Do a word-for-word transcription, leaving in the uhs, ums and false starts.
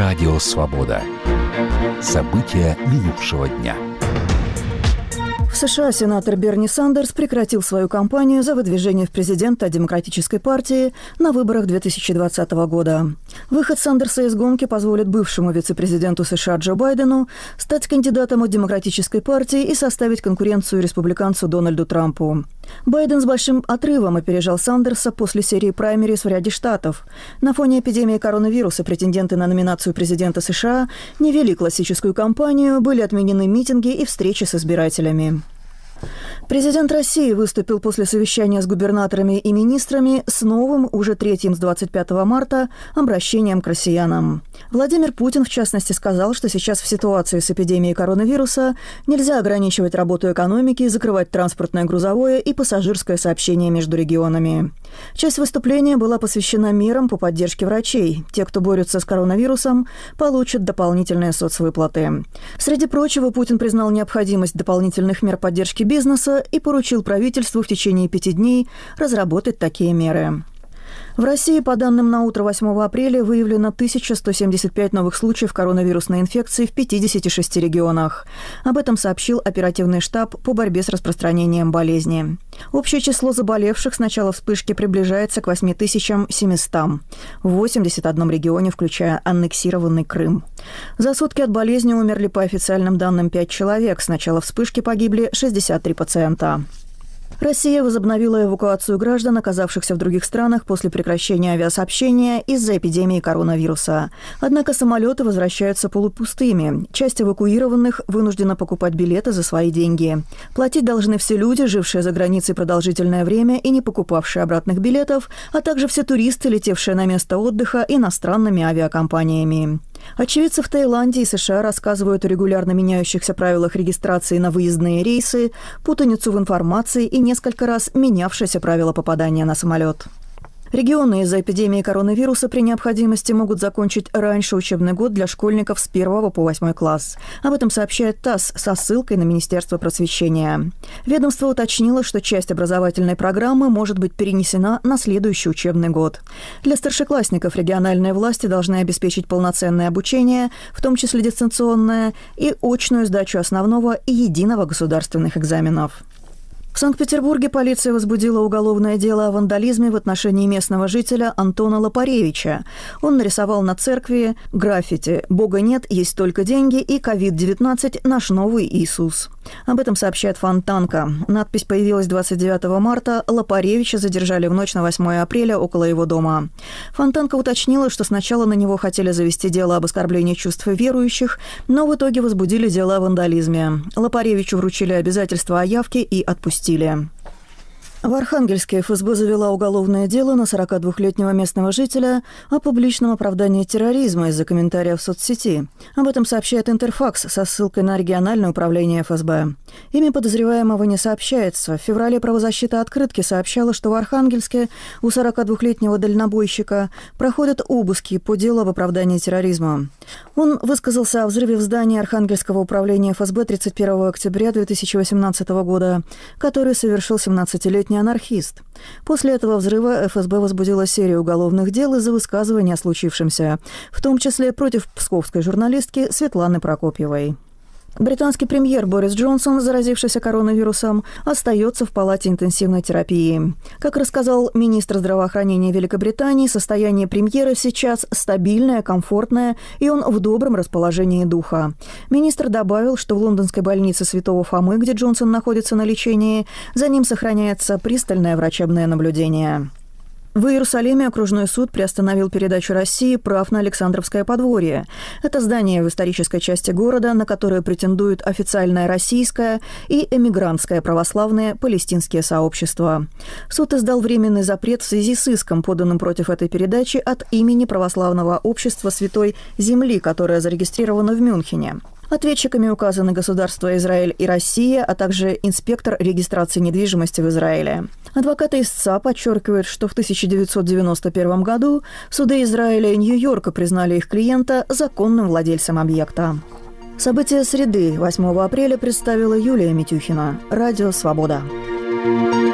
Радио «Свобода». События минувшего дня. В США сенатор Берни Сандерс прекратил свою кампанию за выдвижение в президенты от Демократической партии на выборах две тысячи двадцатого года. Выход Сандерса из гонки позволит бывшему вице-президенту США Джо Байдену стать кандидатом от Демократической партии и составить конкуренцию республиканцу Дональду Трампу. Байден с большим отрывом опережал Сандерса после серии праймериз в ряде штатов. На фоне эпидемии коронавируса претенденты на номинацию президента США не вели классическую кампанию, были отменены митинги и встречи с избирателями. Президент России выступил после совещания с губернаторами и министрами с новым, уже третьим с двадцать пятого марта, обращением к россиянам. Владимир Путин, в частности, сказал, что сейчас в ситуации с эпидемией коронавируса нельзя ограничивать работу экономики, закрывать транспортное, грузовое и пассажирское сообщение между регионами. Часть выступления была посвящена мерам по поддержке врачей. Те, кто борются с коронавирусом, получат дополнительные соцвыплаты. Среди прочего, Путин признал необходимость дополнительных мер поддержки бизнеса и поручил правительству в течение пяти дней разработать такие меры. В России, по данным на утро восьмого апреля, выявлено тысяча сто семьдесят пять новых случаев коронавирусной инфекции в пятидесяти шести регионах. Об этом сообщил оперативный штаб по борьбе с распространением болезни. Общее число заболевших с начала вспышки приближается к восьми тысячам семистам в восемьдесят одном регионе, включая аннексированный Крым. За сутки от болезни умерли, по официальным данным, пять человек. С начала вспышки погибли шестьдесят три пациента. Россия возобновила эвакуацию граждан, оказавшихся в других странах после прекращения авиасообщения из-за эпидемии коронавируса. Однако самолеты возвращаются полупустыми. Часть эвакуированных вынуждена покупать билеты за свои деньги. Платить должны все люди, жившие за границей продолжительное время и не покупавшие обратных билетов, а также все туристы, летевшие на место отдыха иностранными авиакомпаниями. Очевидцы в Таиланде и США рассказывают о регулярно меняющихся правилах регистрации на выездные рейсы, путаницу в информации и несколько раз менявшиеся правила попадания на самолет. Регионы из-за эпидемии коронавируса при необходимости могут закончить раньше учебный год для школьников с первого по восьмой класс. Об этом сообщает ТАСС со ссылкой на Министерство просвещения. Ведомство уточнило, что часть образовательной программы может быть перенесена на следующий учебный год. Для старшеклассников региональные власти должны обеспечить полноценное обучение, в том числе дистанционное, и очную сдачу основного и единого государственных экзаменов. В Санкт-Петербурге полиция возбудила уголовное дело о вандализме в отношении местного жителя Антона Лопаревича. Он нарисовал на церкви граффити «Бога нет, есть только деньги» и ковид девятнадцать «Наш новый Иисус». Об этом сообщает Фонтанка. Надпись появилась двадцать девятого марта. Лопаревича задержали в ночь на восьмое апреля около его дома. Фонтанка уточнила, что сначала на него хотели завести дело об оскорблении чувств верующих, но в итоге возбудили дело о вандализме. Лопаревичу вручили обязательства о явке и отпустили. В Архангельске эф эс бэ завела уголовное дело на сорокадвухлетнего местного жителя о публичном оправдании терроризма из-за комментариев в соцсети. Об этом сообщает Интерфакс со ссылкой на региональное управление эф эс бэ. Имя подозреваемого не сообщается. В феврале правозащита «Открытки» сообщала, что в Архангельске у сорокадвухлетнего дальнобойщика проходят обыски по делу об оправдании терроризма. Он высказался о взрыве в здании Архангельского управления эф эс бэ тридцать первого октября две тысячи восемнадцатого года, который совершил семнадцатилетний анархист. После этого взрыва эф эс бэ возбудила серию уголовных дел из-за высказывания о случившемся, в том числе против псковской журналистки Светланы Прокопьевой. Британский премьер Борис Джонсон, заразившийся коронавирусом, остается в палате интенсивной терапии. Как рассказал министр здравоохранения Великобритании, состояние премьера сейчас стабильное, комфортное, и он в добром расположении духа. Министр добавил, что в лондонской больнице Святого Фомы, где Джонсон находится на лечении, за ним сохраняется пристальное врачебное наблюдение. В Иерусалиме окружной суд приостановил передачу России прав на Александровское подворье. Это здание в исторической части города, на которое претендуют официальное российское и эмигрантское православные палестинские сообщества. Суд издал временный запрет в связи с иском, поданным против этой передачи от имени православного общества Святой Земли, которое зарегистрировано в Мюнхене. Ответчиками указаны государства Израиль и Россия, а также инспектор регистрации недвижимости в Израиле. Адвокаты истца подчеркивают, что в тысяча девятьсот девяносто первом году суды Израиля и Нью-Йорка признали их клиента законным владельцем объекта. События среды восьмого апреля представила Юлия Митюхина. Радио «Свобода».